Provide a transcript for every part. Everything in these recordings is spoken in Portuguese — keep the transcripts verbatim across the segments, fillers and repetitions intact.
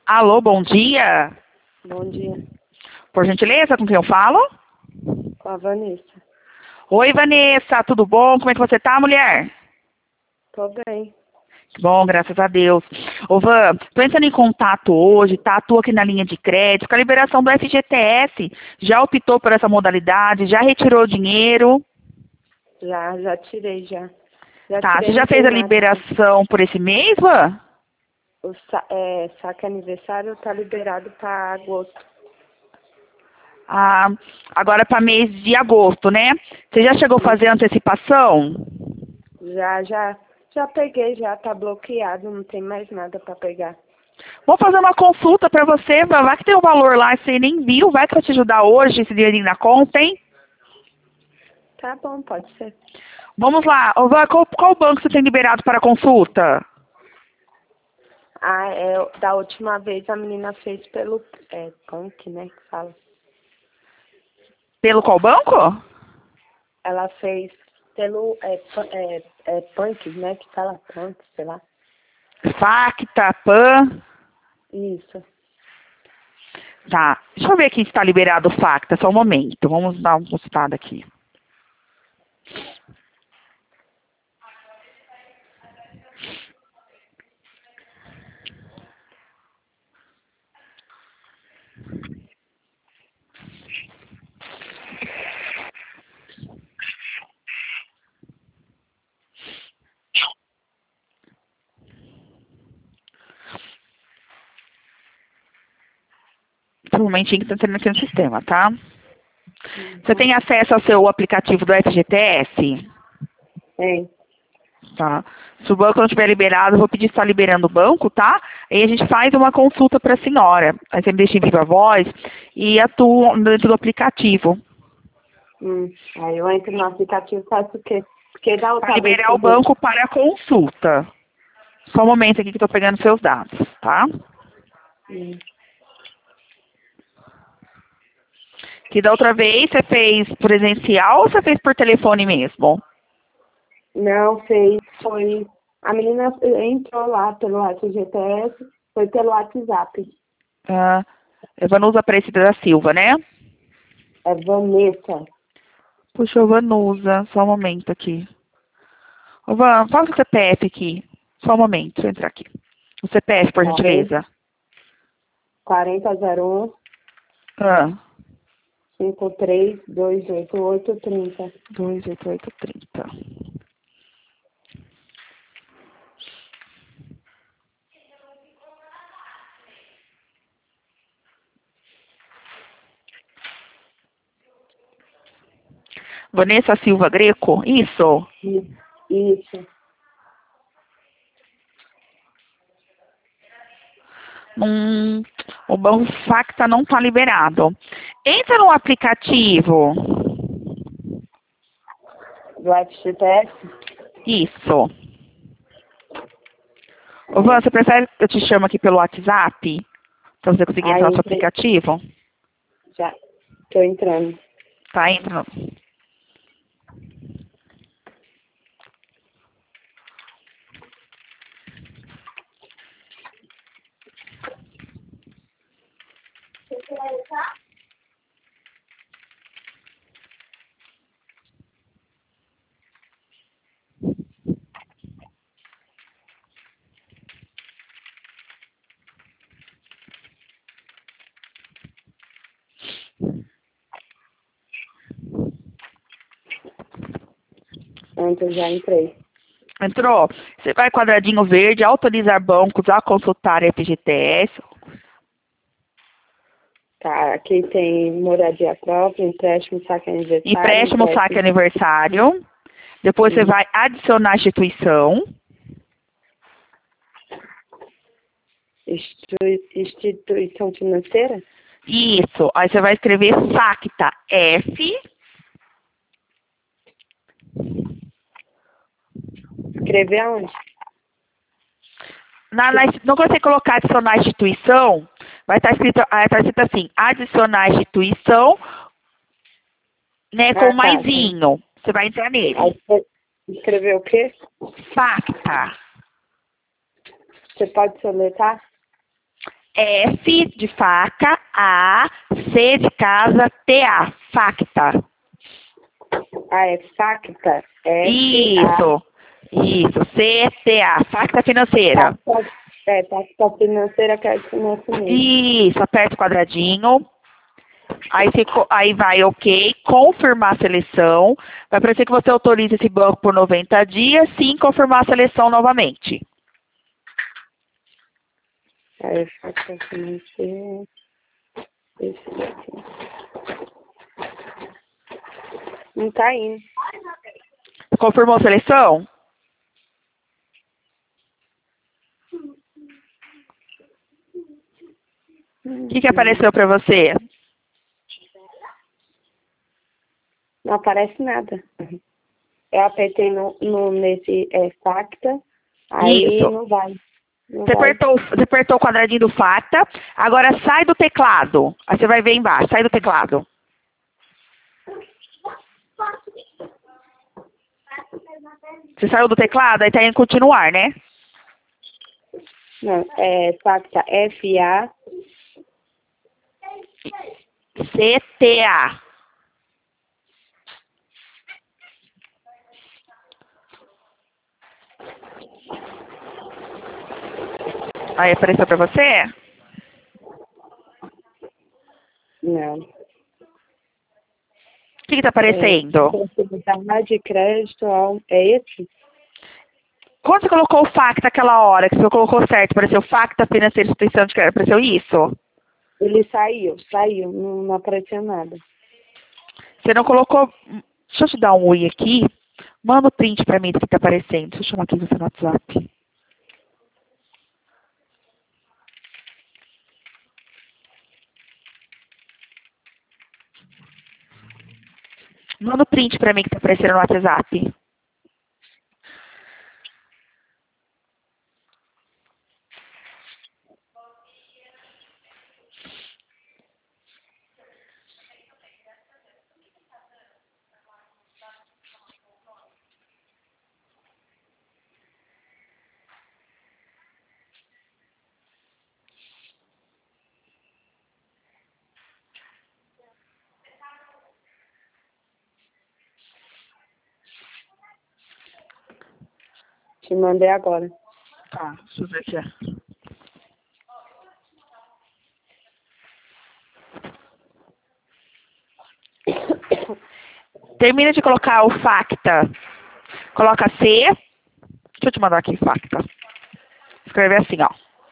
Alô, bom dia. Bom dia. Por gentileza, com quem eu falo? Com a Vanessa. Oi, Vanessa, tudo bom? Como é que você tá, mulher? Tô bem. Que bom, graças a Deus. Ô, Van, tô entrando em contato hoje, tá? Atua aqui na linha de crédito, com a liberação do F G T S. Já optou por essa modalidade? Já retirou o dinheiro? Já, já tirei, já. Já Tá, tirei, você não já fez tem a nada. liberação por esse mês, Van? O sa é, saque aniversário tá liberado pra agosto. Ah, agora para mês de agosto, né? Você já chegou a fazer a antecipação? Já, já, já peguei, já tá bloqueado, não tem mais nada pra pegar. Vou fazer uma consulta para você, Van. Vai que tem um valor lá, você nem viu, vai que vai te ajudar hoje, esse dinheirinho na conta, hein? Tá bom, pode ser. Vamos lá, ô, Van, qual, qual banco você tem liberado para consulta? Ah, é, da última vez a menina fez pelo, é, punk, né, que fala. Pelo qual banco? Ela fez pelo, é, pu- é, é punk, né, que fala punk, sei lá. Facta, Pan. Isso. Tá, deixa eu ver aqui se está liberado o Facta, só um momento. Vamos dar uma consultada aqui. Um momentinho que está entrando aqui no sistema, tá? Você tem acesso ao seu aplicativo do F G T S? Tem. Tá. Se o banco não estiver liberado, eu vou pedir se está liberando o banco, tá? Aí a gente faz uma consulta para a senhora. Aí você me deixa em viva voz e atua dentro do aplicativo. Hum. Aí eu entro no aplicativo e faço o quê? Porque da Para outra vez liberar que o eu dei. banco para a consulta. Só um momento aqui que eu estou pegando seus dados, tá? Hum. Que da outra vez você fez presencial ou você fez por telefone mesmo? Não, fez, foi. A menina entrou lá pelo F G T S, foi pelo WhatsApp. Ah, Evanusa Aparecida da Silva, né? É Vanessa. Puxa, Vanusa, só um momento aqui. Ô, Van, fala o C P F aqui. Só um momento, deixa eu entrar aqui. O C P F, por gentileza. quarenta zero um Ah, cinco três dois oito oito trinta. dois oito oito trinta. Vanessa Silva Greco? Isso. Isso. Hum, o Banco Facta não está liberado. Entra no aplicativo. Do F G T S? Isso. Ô, Van, você prefere que eu te chame aqui pelo WhatsApp? Pra você conseguir Aí entrar no seu entrei. aplicativo? Já. Tô entrando. Tá, entra. Então já entrei. Entrou? Você vai quadradinho verde, autorizar bancos a consultar F G T S. Tá, aqui tem moradia própria, empréstimo, saque aniversário, Empréstimo, saque empréstimo. aniversário. Depois você Uhum. vai adicionar a instituição. Institui- Instituição financeira? Isso. Aí você vai escrever Facta F. Escrever aonde? Na, na, não quando você colocar adicionar a instituição, vai estar escrito, vai estar escrito assim, adicionar a instituição, né, com Ah, um tá. Sim. maisinho. Você vai entrar Aí nele. você escrever o quê? Facta. Você pode soletrar? F de faca, A, C de casa, T, A. Facta. Ah, é facta. F, Isso. Isso. C, T, A. Facta financeira. Facta, é, facta financeira que é de financiamento. Isso. Aperta o quadradinho. Aí, ficou, aí vai OK, confirmar a seleção. Vai aparecer que você autoriza esse banco por noventa dias, sim, confirmar a seleção novamente. É, facta financeira. Esse daqui. Não tá indo. Confirmou a seleção? O que, que apareceu para você? Não aparece nada. Eu apertei no, no, nesse é, facta, aí Isso. não vai. Não Você vai. apertou, você apertou o quadradinho do Facta, agora sai do teclado. Aí você vai ver embaixo, sai do teclado. Você saiu do teclado, aí tá em continuar, né? Não, é facta F A. C T A. Aí apareceu pra você? Não. O que que tá aparecendo? Possibilidade de crédito ao- é esse? Quando você colocou o Facta aquela hora, que você colocou certo, apareceu Facta Financeira Instituição de Crédito, apareceu isso? Ele saiu, saiu, não, não apareceu nada. Você não colocou... Deixa eu te dar um oi aqui. Manda o print pra mim do que tá aparecendo. Deixa eu chamar aqui você no WhatsApp. Manda o print pra mim que tá aparecendo no WhatsApp. Te mandei agora. Tá, deixa eu ver aqui. Termina de colocar o Facta. Coloca C. Deixa eu te mandar aqui Facta. Escreve assim, ó.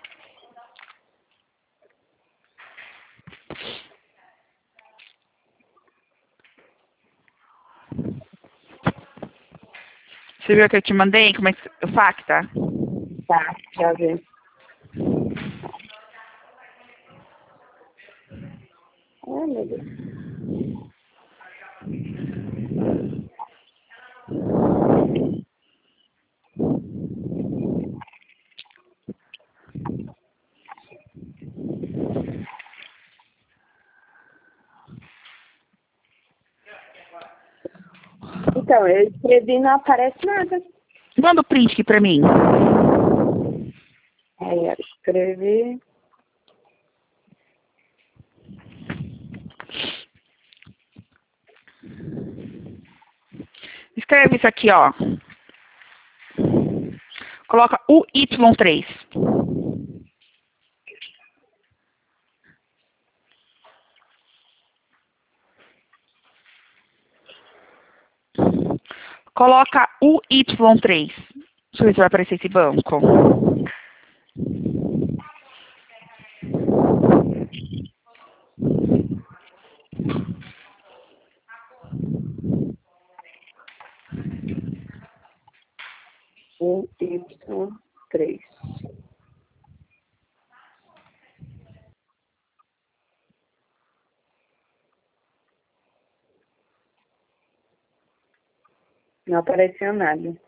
Você viu que eu te mandei? Como é que... o Facta? Tá, já vi. Ai, meu Deus. Então, eu escrevi e não aparece nada. Manda o print aqui pra mim. Aí eu escrevi. Escreve isso aqui, ó. Coloca U Y três. Coloca U Y três. Deixa eu ver se vai aparecer esse banco. U Y três. Não apareceu nada.